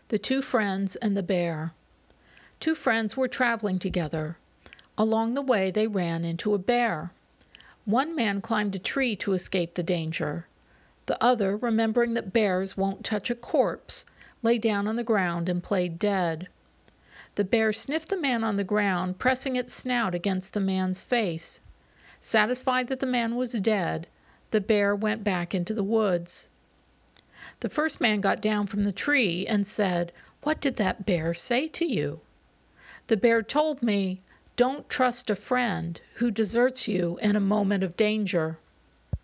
The Two Friends and the Bear. Two friends were traveling together. Along the way, they ran into a bear. One man climbed a tree to escape the danger. The other, remembering that bears won't touch a corpse, lay down on the ground and played dead. The bear sniffed the man on the ground, pressing its snout against the man's face. Satisfied that the man was dead, the bear went back into the woods. The first man got down from the tree and said, "What did that bear say to you?" "The bear told me, 'Don't trust a friend who deserts you in a moment of danger.'"